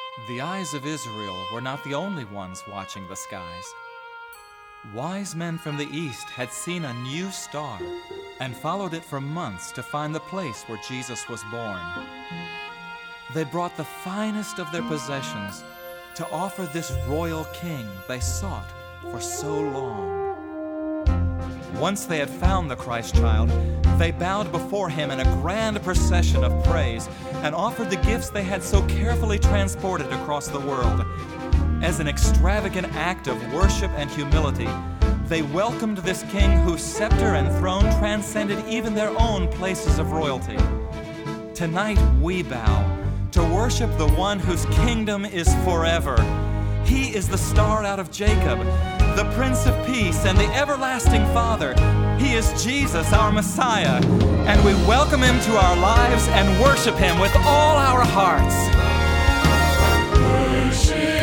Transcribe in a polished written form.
The eyes of Israel were not the only ones watching the skies. Wise men from the east had seen a new star and followed it for months to find the place where Jesus was born. They brought the finest of their possessions to offer this royal king they sought for so long. Once they had found the Christ child, they bowed before him in a grand procession of praise and offered the gifts they had so carefully transported across the world. As an extravagant act of worship and humility, they welcomed this king whose scepter and throne transcended even their own places of royalty. Tonight we bow to worship the one whose kingdom is forever. He is the star out of Jacob, the Prince of Peace and the everlasting Father. He is Jesus, our Messiah, and we welcome him to our lives and worship him with all our hearts. Worship